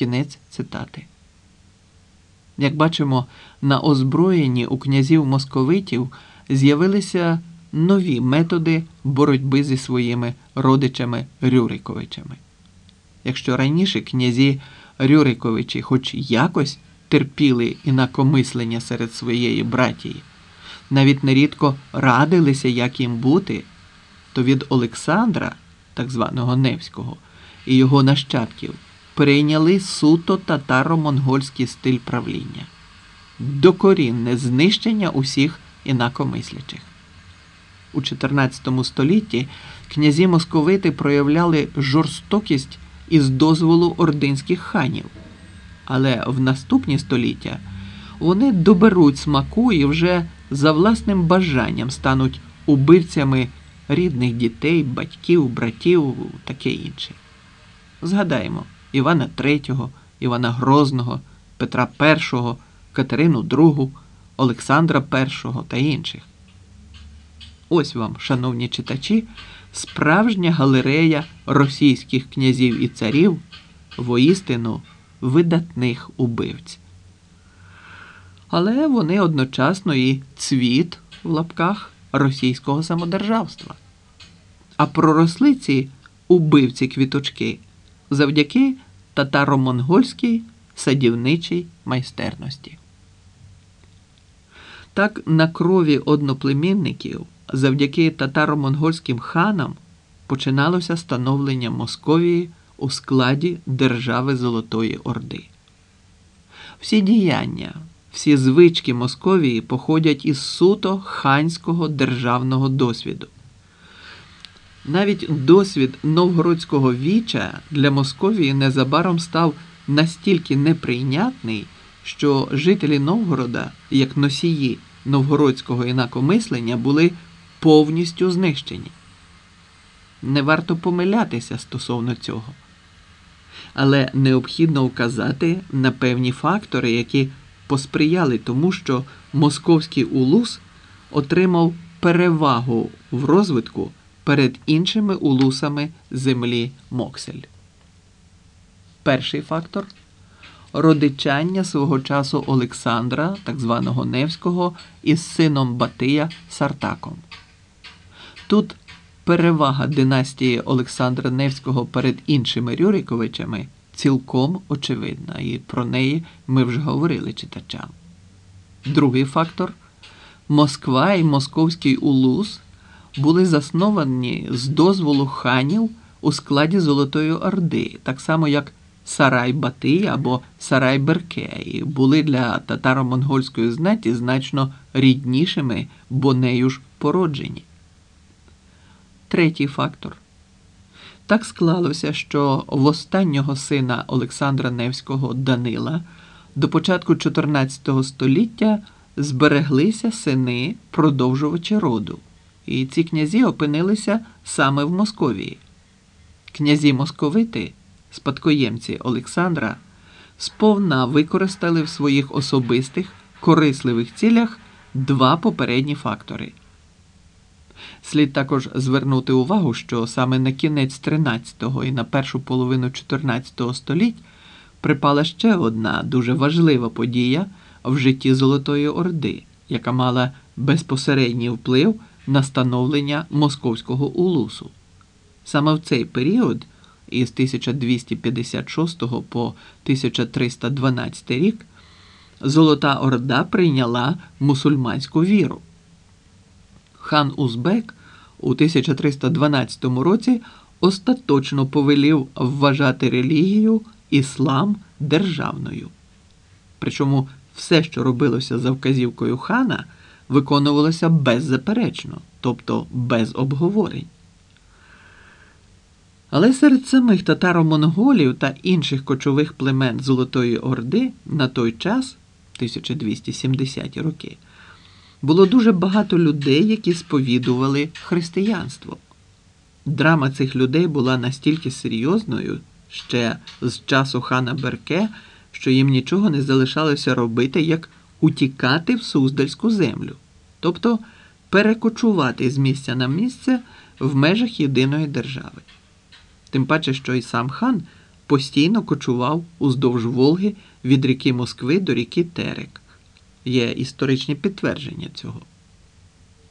Кінець цитати. Як бачимо, на озброєнні у князів-московитів з'явилися нові методи боротьби зі своїми родичами-Рюриковичами. Якщо раніше князі Рюриковичі хоч якось терпіли інакомислення серед своєї братії, навіть нерідко радилися, як їм бути, то від Олександра, так званого Невського, і його нащадків перейняли суто татаро-монгольський стиль правління. Докорінне знищення усіх інакомислячих. У 14 столітті князі московити проявляли жорстокість із дозволу ординських ханів. Але в наступні століття вони доберуть смаку і вже за власним бажанням стануть убивцями рідних дітей, батьків, братів, таке інше. Згадаємо Івана III, Івана Грозного, Петра І, Катерину II, Олександра І та інших. Ось вам, шановні читачі, справжня галерея російських князів і царів, воістину видатних убивць. Але вони одночасно і цвіт, в лапках, російського самодержавства. А проросли ці убивці-квіточки завдяки татаро-монгольській садівничій майстерності. Так, на крові одноплемінників завдяки татаро-монгольським ханам починалося становлення Московії у складі держави Золотої Орди. Всі діяння, всі звички Московії походять із суто ханського державного досвіду. Навіть досвід новгородського віча для Московії незабаром став настільки неприйнятний, що жителі Новгорода, як носії новгородського інакомислення, були повністю знищені. Не варто помилятися стосовно цього. Але необхідно вказати на певні фактори, які посприяли тому, що московський улус отримав перевагу в розвитку перед іншими улусами землі Моксель. Перший фактор – родичання свого часу Олександра, так званого Невського, із сином Батия Сартаком. Тут перевага династії Олександра Невського перед іншими Рюриковичами цілком очевидна, і про неї ми вже говорили читачам. Другий фактор – Москва і московський улус були засновані з дозволу ханів у складі Золотої Орди, так само як Сарай-Батий або Сарай-Берке, і були для татаро-монгольської знаті значно ріднішими, бо нею ж породжені. Третій фактор. Так склалося, що в останнього сина Олександра Невського Данила до початку 14 століття збереглися сини-продовжувачі роду, і ці князі опинилися саме в Московії. Князі московити, спадкоємці Олександра, сповна використали в своїх особистих, корисливих цілях два попередні фактори. Слід також звернути увагу, що саме на кінець 13-го і на першу половину 14-го століть припала ще одна дуже важлива подія в житті Золотої Орди, яка мала безпосередній вплив на становлення московського улусу. Саме в цей період, із 1256 по 1312 рік, Золота Орда прийняла мусульманську віру. Хан Узбек у 1312 році остаточно повелів вважати релігію іслам державною. Причому все, що робилося за вказівкою хана, виконувалося беззаперечно, тобто без обговорень. Але серед самих татаро-монголів та інших кочових племен Золотої Орди на той час, 1270-ті роки, було дуже багато людей, які сповідували християнство. Драма цих людей була настільки серйозною ще з часу хана Берке, що їм нічого не залишалося робити, як утікати в Суздальську землю, тобто перекочувати з місця на місце в межах єдиної держави. Тим паче, що і сам хан постійно кочував уздовж Волги від ріки Москви до ріки Терек. Є історичні підтвердження цього.